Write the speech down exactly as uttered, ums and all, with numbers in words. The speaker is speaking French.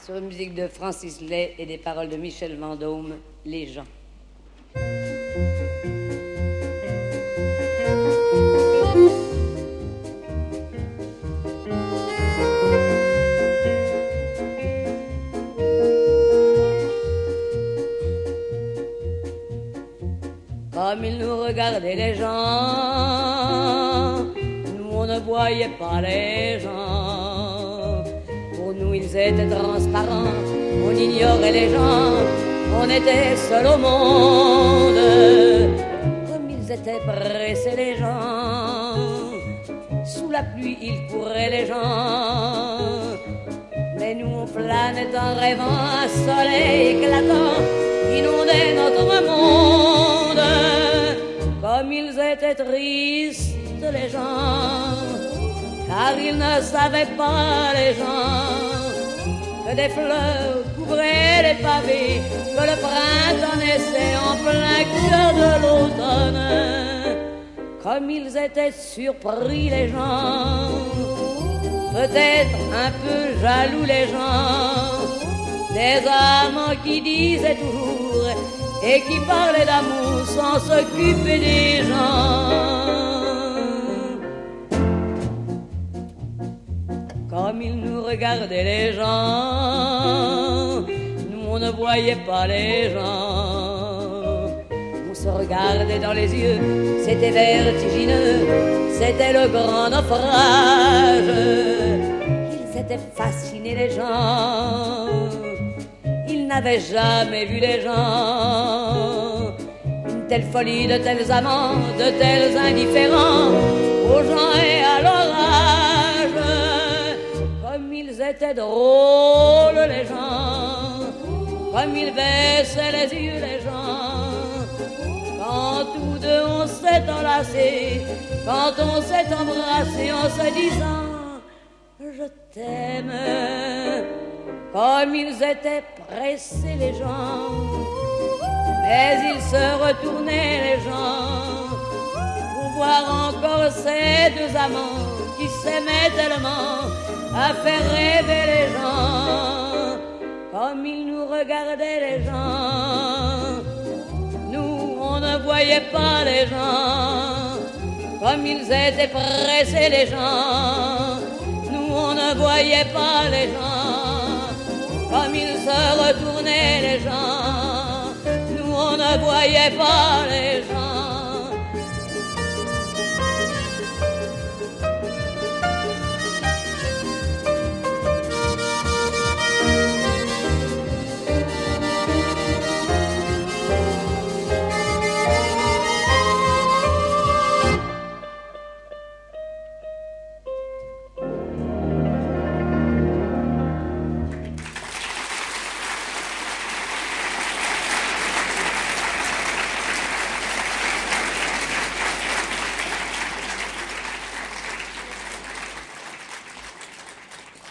Sur une musique de Francis Lay et des paroles de Michel Vendôme, Les gens. Comme ils nous regardaient les gens, nous on ne voyait pas les gens. Pour nous ils étaient transparents, on ignorait les gens, on était seuls au monde. Comme ils étaient pressés les gens, sous la pluie ils couraient les gens. Mais nous on planait en rêvant un soleil éclatant, inondait notre monde. Comme ils étaient tristes les gens, car ils ne savaient pas les gens que des fleurs couvraient les pavés, que le printemps naissait en plein cœur de l'automne. Comme ils étaient surpris les gens, peut-être un peu jaloux les gens, des amants qui disaient toujours et qui parlaient d'amour sans s'occuper des gens. Comme ils nous regardaient les gens, nous on ne voyait pas les gens. On se regardait dans les yeux, c'était vertigineux, c'était le grand naufrage. Ils étaient fascinés les gens, ils n'avaient jamais vu les gens. Une telle folie, de tels amants, de tels indifférents aux gens et à l'orage. Comme ils étaient drôles les gens, comme ils baissaient les yeux les gens. Quand tous deux on s'est enlacés, quand on s'est embrassés en se disant je t'aime. Comme ils étaient pressés les gens, mais ils se retournaient les gens pour voir encore ces deux amants qui s'aimaient tellement à faire rêver les gens. Comme ils nous regardaient les gens, nous on ne voyait pas les gens. Comme ils étaient pressés les gens, nous on ne voyait pas les gens. Comme ils se retournaient les gens, nous on ne voyait pas les gens.